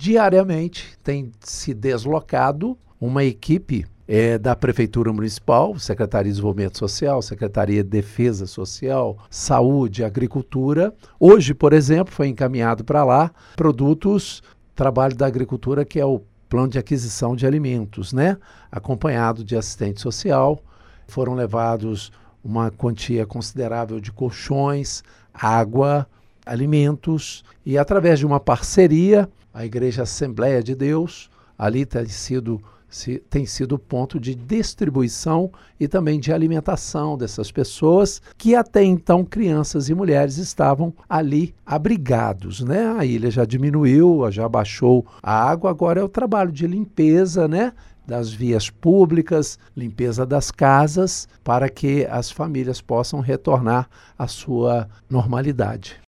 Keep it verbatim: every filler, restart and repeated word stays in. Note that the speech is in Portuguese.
diariamente tem se deslocado uma equipe é, da Prefeitura Municipal, Secretaria de Desenvolvimento Social, Secretaria de Defesa Social, Saúde, Agricultura. Hoje, por exemplo, foi encaminhado para lá produtos, trabalho da agricultura, que é o plano de aquisição de alimentos, né? Acompanhado de assistente social. Foram levados uma quantia considerável de colchões, água, alimentos, e através de uma parceria, a Igreja Assembleia de Deus, ali tem sido, se, tem sido ponto de distribuição e também de alimentação dessas pessoas, que até então crianças e mulheres estavam ali abrigados, né? A ilha já diminuiu, já baixou a água, agora é o trabalho de limpeza, né? Das vias públicas, limpeza das casas, para que as famílias possam retornar à sua normalidade.